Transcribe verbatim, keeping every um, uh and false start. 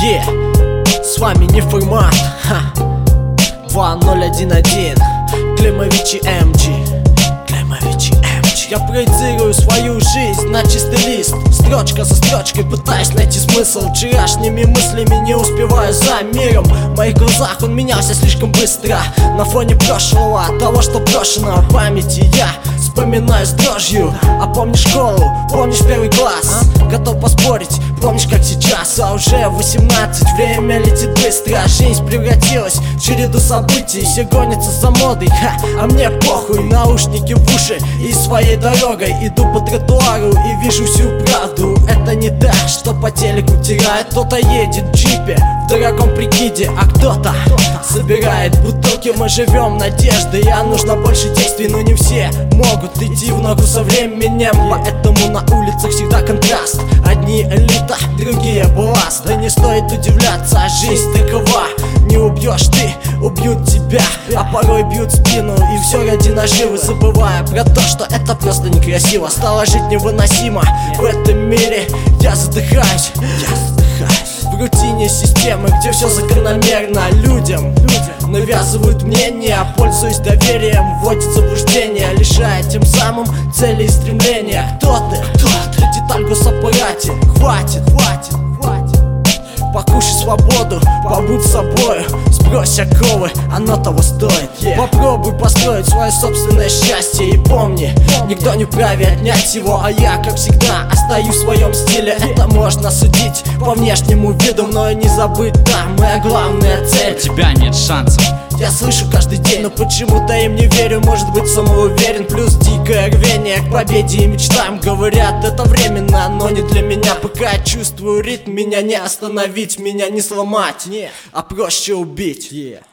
Yeah, с вами неформат. Два ноль один один. Климович и эм джи. Климович и эм джи. Я проецирую свою жизнь на чистый лист, строчка за строчкой пытаюсь найти смысл. Вчерашними мыслями не успеваю за миром. В моих глазах он менялся слишком быстро. На фоне прошлого, того, что брошено в памяти, я вспоминаю с дрожью. А помнишь школу, помнишь первый класс? Готов поспорить, помнишь как сейчас. А уже восемнадцать, время летит быстро. Жизнь превратилась в череду событий. Все гонятся за модой, ха, а мне похуй. Наушники в уши и своей дорогой иду по тротуару и вижу всю правду. Это не так, что по телеку тирает. Кто-то едет в джипе в дорогом прикиде, а кто-то собирает бутылки. Мы живем надеждой, а нужно больше действий. Но не все могут идти в ногу со временем, поэтому на улицах всегда контраст. Одни элита, другие балласт. Да не стоит удивляться, жизнь такова. Не убьешь ты, убьют тебя, а порой бьют спину. И все ради наживы, забывая про то, что это просто некрасиво. Стало жить невыносимо в этом мире. Я задыхаюсь, я задыхаюсь в рутине системы, где все закономерно. Людям навязывают мнение, пользуясь доверием, вводят в заблуждение, лишая тем самым цели и стремления. Кто ты? Кто ты? Деталь в госаппарате. Хватит, хватит, хватит. Покушай свободу, побудь собою, сбрось оковы, оно того стоит. yeah. Попробуй построить свое собственное счастье. И помни, никто не вправе отнять его. А я, как всегда, остаюсь в своем стиле. Это можно судить по внешнему виду, но и не забыть, да, моя главная цель. У тебя нет шансов. Я слышу каждый день, но почему-то им не верю. Может быть, самоуверен, плюс дикое рвение к победе и мечтам. Говорят, это временно, но не для меня. Пока я чувствую ритм, меня не остановить, меня не сломать, а проще убить. yeah.